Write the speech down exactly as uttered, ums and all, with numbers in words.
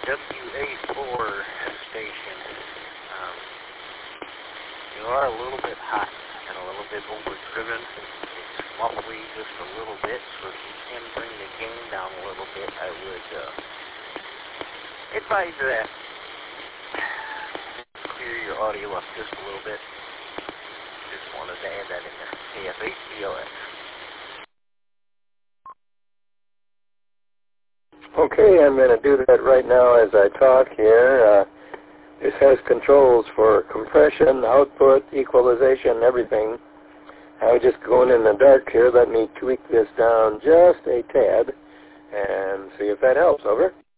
W A four station. Um, you are a little bit hot and a little bit overdriven. It's muffly just a little bit, so if you can bring the gain down a little bit, I would uh, advise that. Clear your audio up just a little bit. Just wanted to add that in there. K F H B L X. Okay, I'm going to do that right now as I talk here. Uh, this has controls for compression, output, equalization, everything. I was just going in the dark here. Let me tweak this down just a tad and see if that helps. Over.